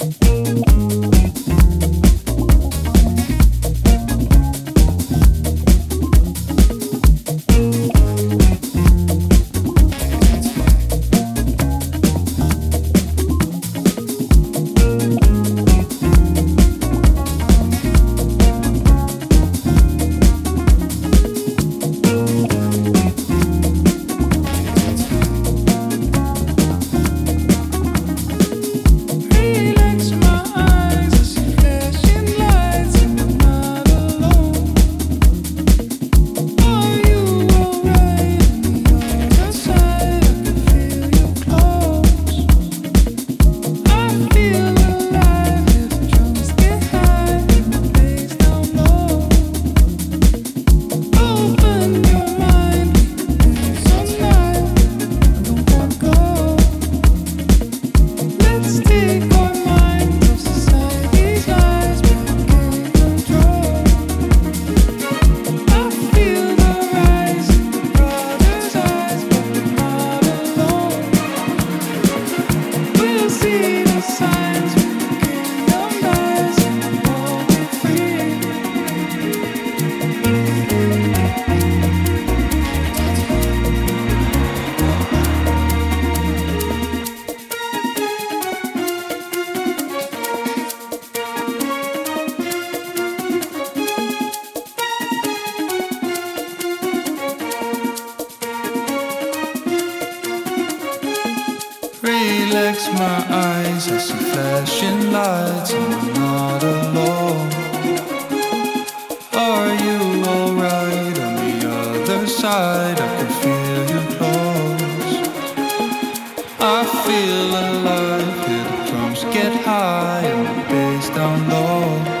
Relax my eyes, I see flashing lights, I'm not alone. Are you alright? On the other side, I can feel you close. I feel alive, hear the drums get high and the bass down low.